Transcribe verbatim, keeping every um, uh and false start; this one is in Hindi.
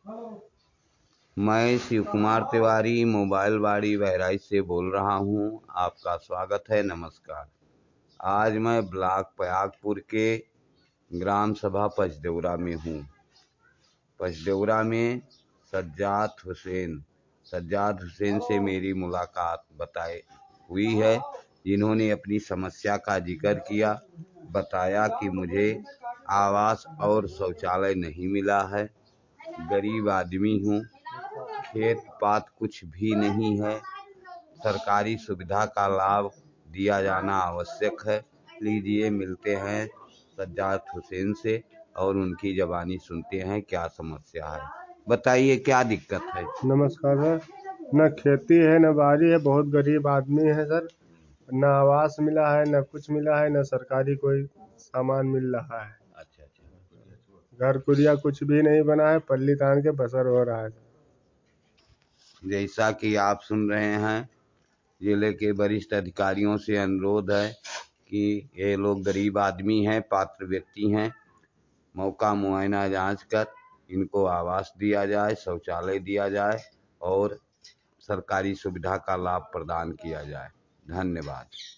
मैं शिव कुमार तिवारी मोबाइल बाड़ी बहराइच से बोल रहा हूँ। आपका स्वागत है। नमस्कार। आज मैं ब्लॉक पयागपुर के ग्राम सभा पचदेवरा में हूँ। पचदेवरा में सज्जाद हुसैन सज्जाद हुसैन से मेरी मुलाकात बताई हुई है, जिन्होंने अपनी समस्या का जिक्र किया। बताया कि मुझे आवास और शौचालय नहीं मिला है, गरीब आदमी हूँ, खेत पात कुछ भी नहीं है, सरकारी सुविधा का लाभ दिया जाना आवश्यक है। लीजिए मिलते हैं सज्जाद हुसैन से और उनकी ज़बानी सुनते हैं क्या समस्या है। बताइए क्या दिक्कत है। नमस्कार सर। न खेती है न बाड़ी है, बहुत गरीब आदमी है सर। न आवास मिला है, न कुछ मिला है, न सरकारी कोई सामान मिल रहा है। अच्छा अच्छा। घर कुरिया कुछ भी नहीं बना है, पल्ली तान के बसर हो रहा है। जैसा कि आप सुन रहे हैं, जिले के वरिष्ठ अधिकारियों से अनुरोध है कि ये लोग गरीब आदमी हैं, पात्र व्यक्ति हैं, मौका मुआयना जांच कर इनको आवास दिया जाए, शौचालय दिया जाए और सरकारी सुविधा का लाभ प्रदान किया जाए। धन्यवाद।